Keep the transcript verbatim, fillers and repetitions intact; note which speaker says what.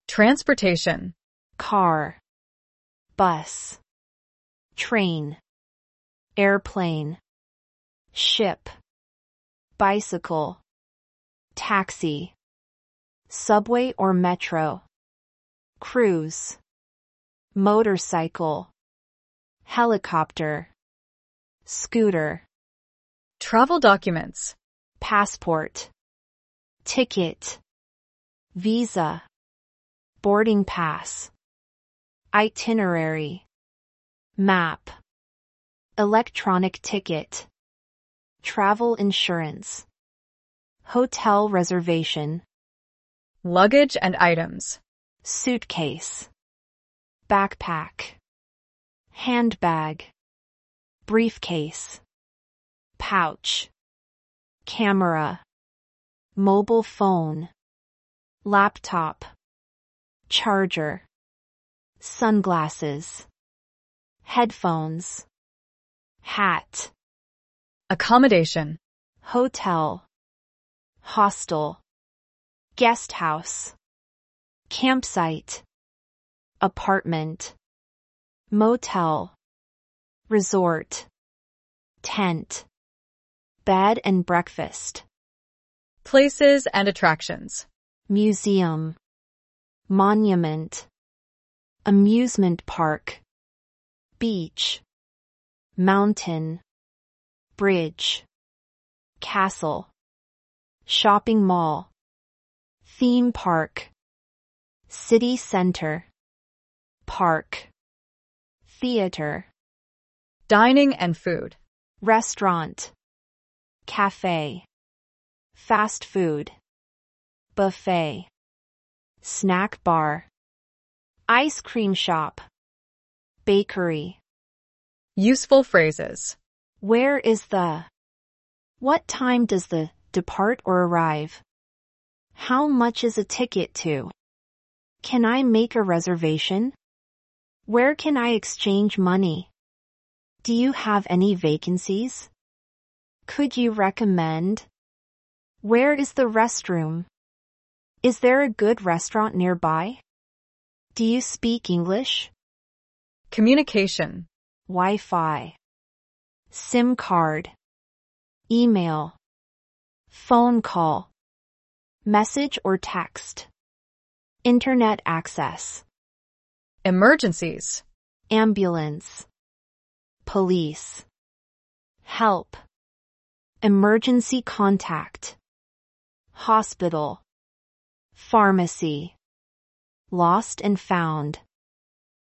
Speaker 1: Transportation.
Speaker 2: car, bus, train, airplane, ship, bicycle, taxi, subway or metro, cruise, motorcycle, helicopter, scooter,
Speaker 1: Travel documents.
Speaker 2: passport, ticket, visa, boarding pass, itinerary, map, electronic ticket, travel insurance, hotel reservation,
Speaker 1: Luggage and items.
Speaker 2: suitcase, backpack, handbag, briefcase, pouch, camera, mobile phone, laptop, charger, sunglasses, headphones, hat,
Speaker 1: Accommodation.
Speaker 2: hotel, hostel, guest house, campsite, apartment, motel, resort, tent, bed and breakfast,
Speaker 1: Places and attractions.
Speaker 2: museum, monument, amusement park, beach, mountain, bridge, castle, shopping mall, theme park, city center, park, theater,
Speaker 1: Dining and food.
Speaker 2: restaurant, cafe, fast food, buffet, snack bar, ice cream shop, bakery.
Speaker 1: Useful phrases.
Speaker 2: Where is the? What time does the depart or arrive? How much is a ticket to? Can I make a reservation? Where can I exchange money? Do you have any vacancies? Could you recommend? Where is the restroom? Is there a good restaurant nearby? Do you speak English?
Speaker 1: Communication.
Speaker 2: Wi-Fi, SIM card, email, phone call, message or text, internet access,
Speaker 1: Emergencies.
Speaker 2: ambulance, police, help, emergency contact, hospital, pharmacy, lost and found.